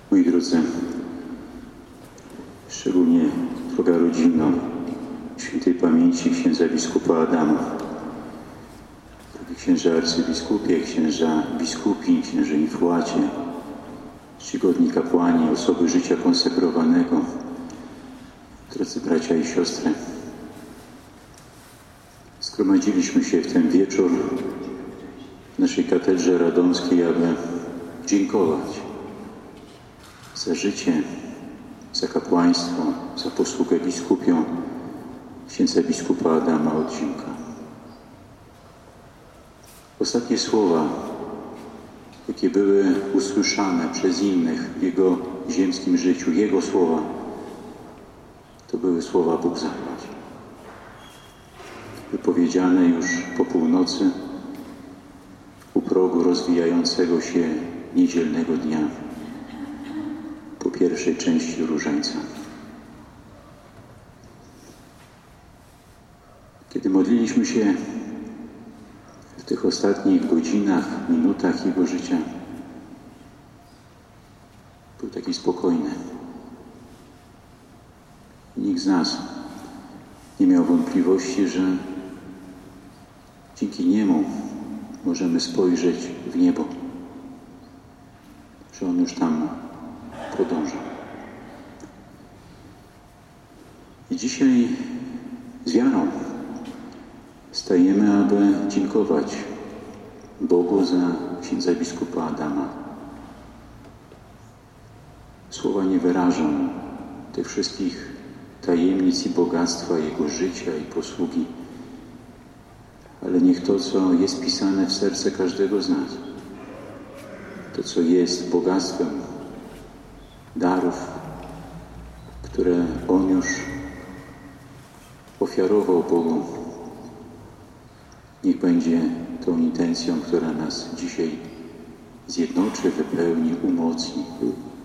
Moi drodzy, szczególnie droga rodzino świętej pamięci księdza biskupa Adama, drogi księża arcybiskupie, księża biskupi, księże infłacie, czcigodni kapłani, osoby życia konsekrowanego, drodzy bracia i siostry, zgromadziliśmy się w ten wieczór w naszej katedrze radomskiej, aby dziękować za życie, za kapłaństwo, za posługę biskupią księdza biskupa Adama Odzinka. Ostatnie słowa, jakie były usłyszane przez innych w jego ziemskim życiu, jego słowa, to były słowa Bóg zapłać. Wypowiedziane już po północy u progu rozwijającego się niedzielnego dnia, po pierwszej części różańca. Kiedy modliliśmy się w tych ostatnich godzinach, minutach jego życia, był taki spokojny. Nikt z nas nie miał wątpliwości, że dzięki niemu możemy spojrzeć w niebo, że on już tam podąża. I dzisiaj z wiarą stajemy, aby dziękować Bogu za księdza biskupa Adama. Słowa nie wyrażą tych wszystkich tajemnic i bogactwa jego życia i posługi, ale niech to, co jest pisane w serce każdego z nas, to, co jest bogactwem darów, które on już ofiarował Bogu, niech będzie tą intencją, która nas dzisiaj zjednoczy, wypełni, umocni